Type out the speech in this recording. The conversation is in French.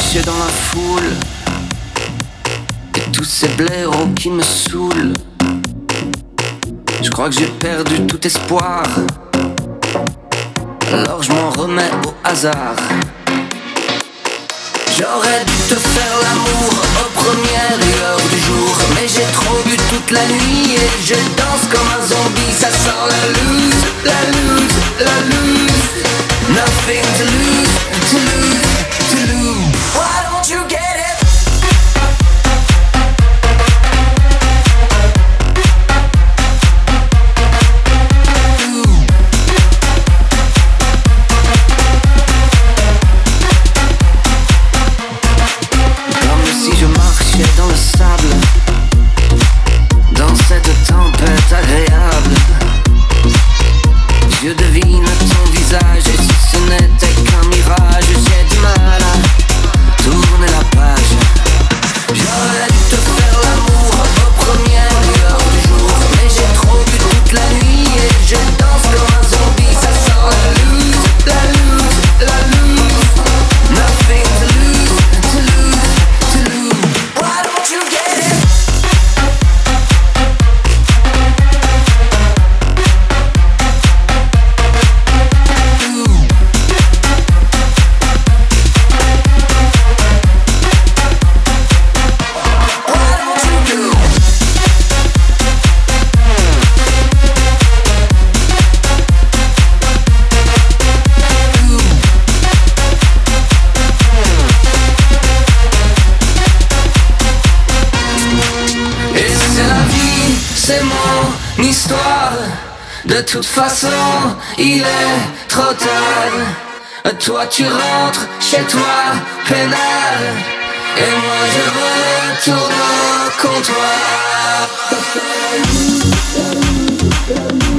marcher dans la foule et tous ces blaireaux qui me saoulent. Je crois que j'ai perdu tout espoir, alors je m'en remets au hasard. J'aurais dû te faire l'amour aux premières lueurs du jour, mais j'ai trop bu toute la nuit et je danse comme un zombie. Ça sent la loose, la loose, la loose. Nothing to lose, to lose, to lose. Why don't you get it? Dans le sable, dans cette tempête agréable, je devine ton visage et si ce n'était qu'un mirage, j'ai du mal à tourner la page. J'aurais dû te faire l'amour aux premières lueurs du jour, mais j'ai trop bu toute la nuit et je danse comme un zombie. Ça sent la loose, la loose, la loose. Nothing to lose, to lose, to lose. Why don't you get it? C'est mon histoire. De toute façon, il est trop tard. Toi tu rentres chez toi, peinard, et moi je retourne au comptoir.